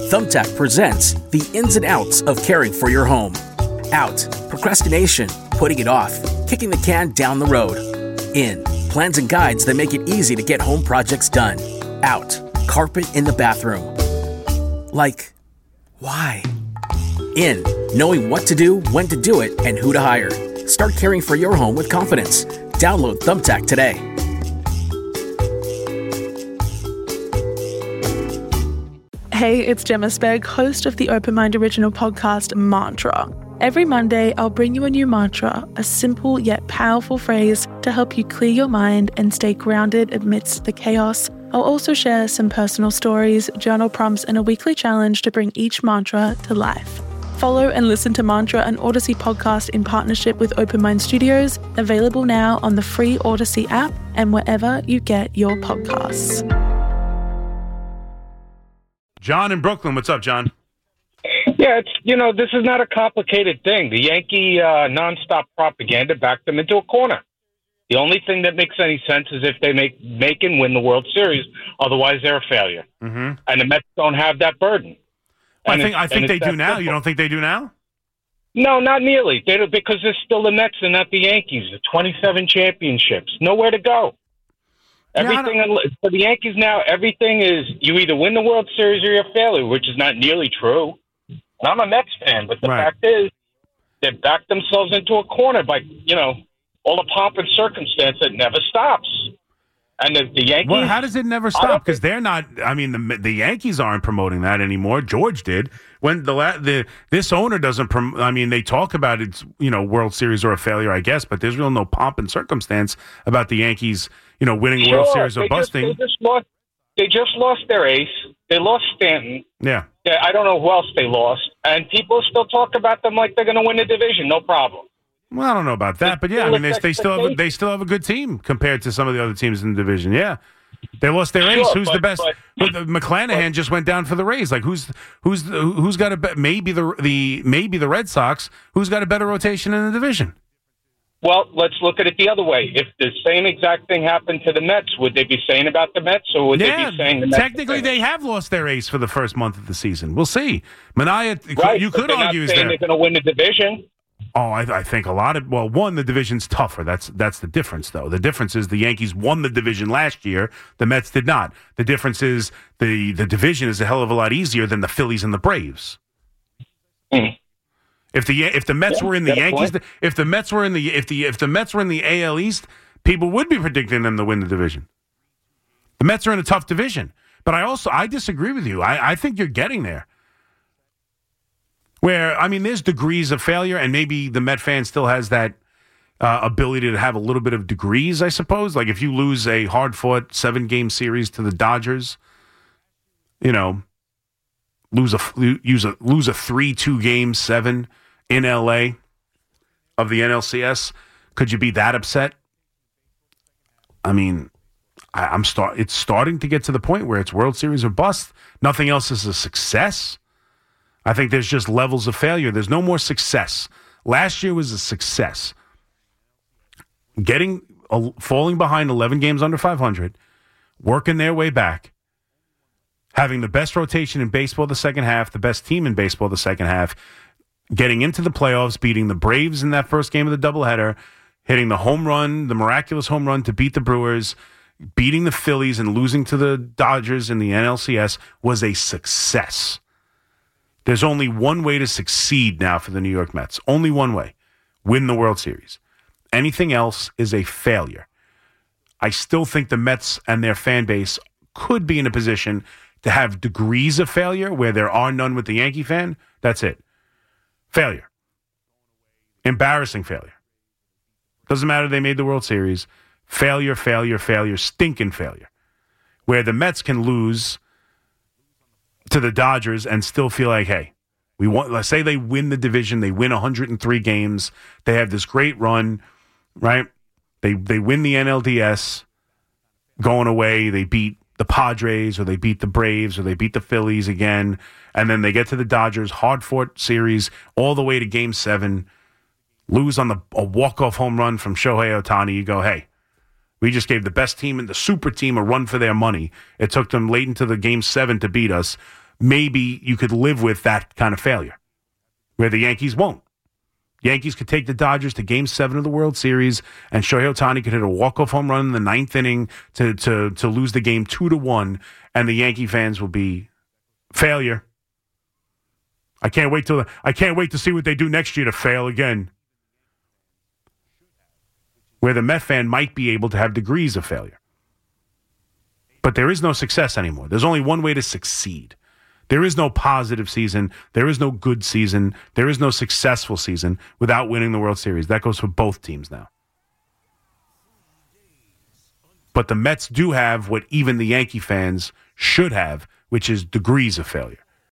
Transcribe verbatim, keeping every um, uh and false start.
Thumbtack presents the ins and outs of caring for your home. Out, procrastination, putting it off, kicking the can down the road. In, plans and guides that make it easy to get home projects done. Out, carpet in the bathroom. Like, why? In, knowing what to do, when to do it, and who to hire. Start caring for your home with confidence. Download Thumbtack today. Hey, it's Gemma Spegg, host of the Open Mind original podcast, Mantra. Every Monday, I'll bring you a new mantra, a simple yet powerful phrase to help you clear your mind and stay grounded amidst the chaos. I'll also share some personal stories, journal prompts, and a weekly challenge to bring each mantra to life. Follow and listen to Mantra, an Odyssey podcast in partnership with Open Mind Studios, available now on the free Odyssey app and wherever you get your podcasts. John in Brooklyn. What's up, John? Yeah, it's, you know, this is not a complicated thing. The Yankee uh, nonstop propaganda backed them into a corner. The only thing that makes any sense is if they make, make and win the World Series. Otherwise, they're a failure. Mm-hmm. And the Mets don't have that burden. Well, I And think it's- I think and they it's do that now. simple. You don't think they do now? No, not nearly. They don't, because they're still the Mets and not the Yankees. The twenty-seven championships. Nowhere to go. Yeah, I Everything for the Yankees now, everything is you either win the World Series or you're a failure, which is not nearly true. And I'm a Mets fan, but the Right. fact is they backed themselves into a corner by, you know, all the pomp and circumstance that never stops. And the, the Yankees... Well, how does it never I stop? don't Because they're not. I mean, the the Yankees aren't promoting that anymore. George did when the la- the this owner doesn't. Prom- I mean, they talk about it's you know World Series or a failure, I guess, but there's real no pomp and circumstance about the Yankees, you know, winning Sure, World Series or they just- busting. they, just lost, they just lost their ace. They lost Stanton. Yeah. They, I don't know who else they lost. And people still talk about them like they're going to win the division. No problem. Well, I don't know about that, but yeah, I mean, they, they still have a, they still have a good team compared to some of the other teams in the division. Yeah, they lost their ace. Sure, Who's the but- best? but- But McClanahan just went down for the Rays. Like who's who's who's got a be- maybe the the maybe the Red Sox? Who's got a better rotation in the division? Well, let's look at it the other way. If the same exact thing happened to the Mets, would they be saying about the Mets, or would Yeah, they be saying the Mets? technically they have lost their ace for the first month of the season. We'll see. Mania, right, you but could they're argue not is saying there. they're going to win the division. Oh, I, I think a lot of well, one the division's tougher. That's that's the difference, though. The difference is the Yankees won the division last year. The Mets did not. The difference is the the division is a hell of a lot easier than the Phillies and the Braves. Mm. If the if the Mets Yeah, were in the got a Yankees, point. if the Mets were in the if the if the Mets were in the A L East, people would be predicting them to win the division. The Mets are in a tough division, but I also I disagree with you. I, I think you're getting there. Where, I mean, there's degrees of failure, and maybe the Met fan still has that uh, ability to have a little bit of degrees, I suppose. Like if you lose a hard-fought seven-game series to the Dodgers, you know, lose a use a lose a three two game seven in L A of the N L C S, could you be that upset? I mean, I, I'm start. It's starting to get to the point where it's World Series or bust. Nothing else is a success. I think there's just levels of failure. There's no more success. Last year was a success. Getting uh, falling behind eleven games under five hundred, working their way back, having the best rotation in baseball the second half, the best team in baseball the second half, getting into the playoffs, beating the Braves in that first game of the doubleheader, hitting the home run, the miraculous home run to beat the Brewers, beating the Phillies and losing to the Dodgers in the N L C S was a success. There's only one way to succeed now for the New York Mets. Only one way. Win the World Series. Anything else is a failure. I still think the Mets and their fan base could be in a position to have degrees of failure where there are none with the Yankee fan. That's it. Failure. Embarrassing failure. Doesn't matter they made the World Series. Failure, failure, failure, stinking failure. Where the Mets can lose to the Dodgers and still feel like, hey, we want, let's say they win the division, they win one hundred three games, they have this great run, right? They they win the N L D S, going away, they beat the Padres or they beat the Braves or they beat the Phillies again, and then they get to the Dodgers, hard-fought series, all the way to game seven, lose on the a walk-off home run from Shohei Ohtani. You go, hey, we just gave the best team and the super team a run for their money. It took them late into the game seven to beat us. maybe you could live with that kind of failure, where the Yankees won't. Yankees could take the Dodgers to Game Seven of the World Series, and Shohei Ohtani could hit a walk-off home run in the ninth inning to to to lose the game two to one, and the Yankee fans will be failure. I can't wait till I can't wait to see what they do next year to fail again. Where the Met fan might be able to have degrees of failure, but there is no success anymore. There's only one way to succeed. There is no positive season. There is no good season. There is no successful season without winning the World Series. That goes for both teams now. But the Mets do have what even the Yankee fans should have, which is degrees of failure.